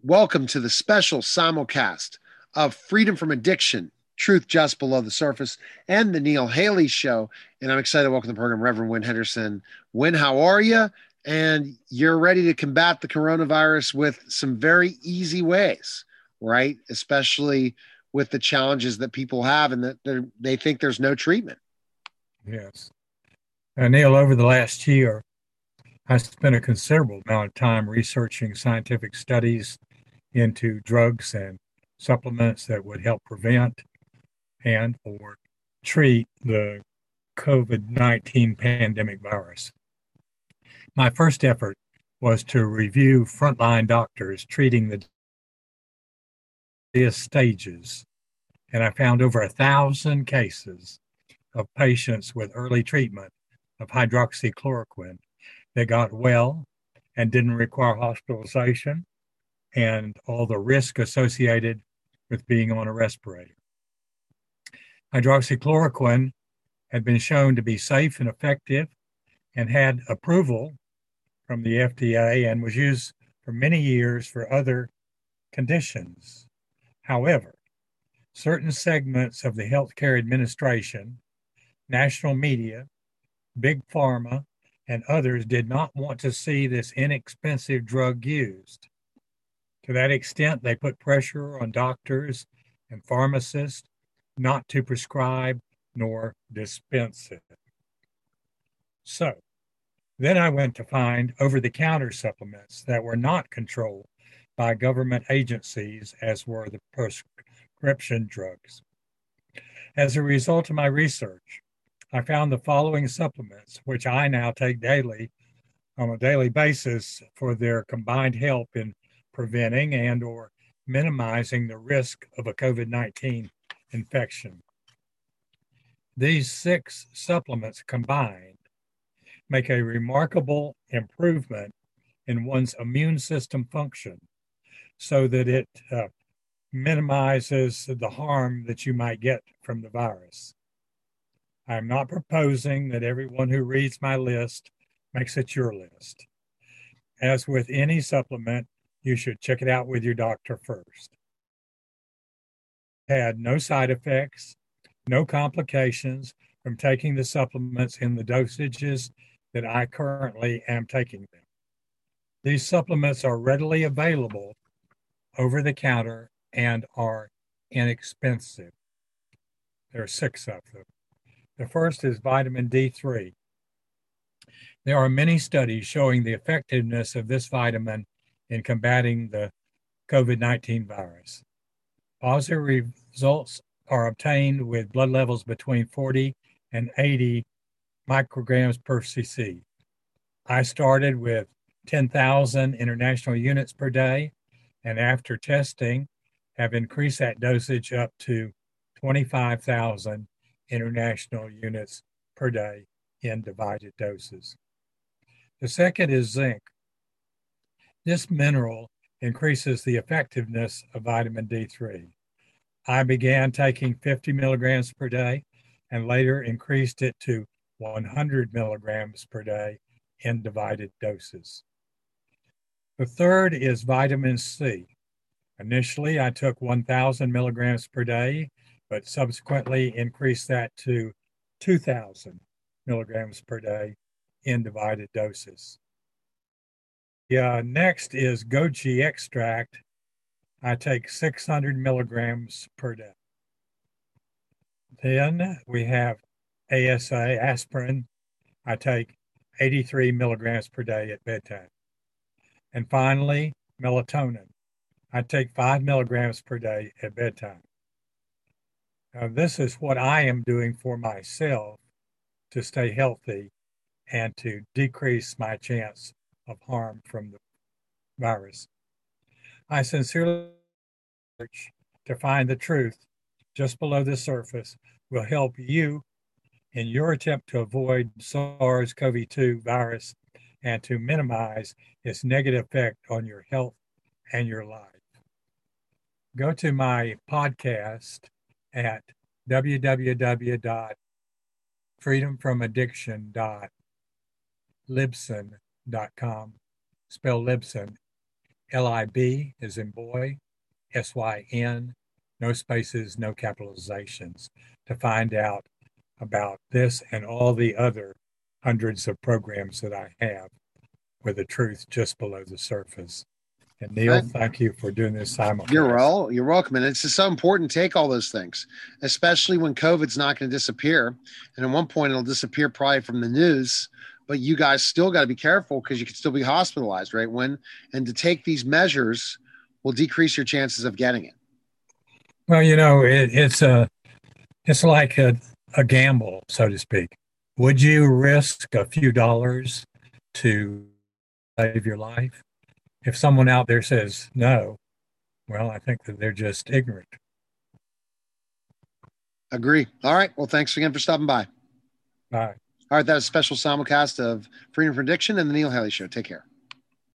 Welcome to the special simulcast of Freedom from Addiction, Truth Just Below the Surface, and the Neil Haley Show. And I'm excited to welcome to the program Reverend Wynn Henderson. Wynn, how are you? And you're ready to combat the coronavirus with some very easy ways, right? Especially with the challenges that people have and that they think there's no treatment. Yes. Neil, over the last year, I spent a considerable amount of time researching scientific studies into drugs and supplements that would help prevent and or treat the COVID-19 pandemic virus. My first effort was to review frontline doctors treating the various stages, and I found over 1,000 cases of patients with early treatment of hydroxychloroquine that got well and didn't require hospitalization and all the risk associated with being on a respirator. Hydroxychloroquine had been shown to be safe and effective and had approval from the FDA and was used for many years for other conditions. However, certain segments of the healthcare administration, national media, big pharma, and others did not want to see this inexpensive drug used. To that extent, they put pressure on doctors and pharmacists not to prescribe nor dispense it. So then I went to find over-the-counter supplements that were not controlled by government agencies as were the prescription drugs. As a result of my research, I found the following supplements, which I now take daily on a daily basis for their combined help in preventing and or minimizing the risk of a COVID-19 infection. These 6 supplements combined make a remarkable improvement in one's immune system function so that it minimizes the harm that you might get from the virus. I'm not proposing that everyone who reads my list makes it your list. As with any supplement, you should check it out with your doctor first. Had no side effects, no complications from taking the supplements in the dosages that I currently am taking them. These supplements are readily available over the counter and are inexpensive. There are 6 of them. The first is vitamin D3. There are many studies showing the effectiveness of this vitamin in combating the COVID-19 virus. Positive results are obtained with blood levels between 40 and 80 micrograms per cc. I started with 10,000 international units per day, and after testing, have increased that dosage up to 25,000 international units per day in divided doses. The second is zinc. This mineral increases the effectiveness of vitamin D3. I began taking 50 milligrams per day and later increased it to 100 milligrams per day in divided doses. The third is vitamin C. Initially, I took 1,000 milligrams per day, but subsequently increased that to 2,000 milligrams per day in divided doses. Next is goji extract. I take 600 milligrams per day. Then we have ASA, aspirin. I take 83 milligrams per day at bedtime. And finally, melatonin. I take 5 milligrams per day at bedtime. Now, this is what I am doing for myself to stay healthy and to decrease my chance of harm from the virus. I sincerely search to find the truth just below the surface will help you in your attempt to avoid SARS-CoV-2 virus and to minimize its negative effect on your health and your life. Go to my podcast at www.freedomfromaddiction.libsyn.com, spell Libsyn, LIB is in boy, SYN, no spaces, no capitalizations, to find out about this and all the other hundreds of programs that I have with the truth just below the surface. And Neil, Right. thank you for doing this simulcast. You're welcome. And it's just so important to take all those things, especially when COVID's not going to disappear. And at one point it'll disappear probably from the news, but you guys still got to be careful because you could still be hospitalized, right? And to take these measures will decrease your chances of getting it. Well, it's like a gamble, so to speak. Would you risk a few dollars to save your life? If someone out there says no, well, I think that they're just ignorant. Agree. All right. Well, thanks again for stopping by. Bye. All right. That was a special simulcast of Freedom from Addiction and the Neil Haley Show. Take care.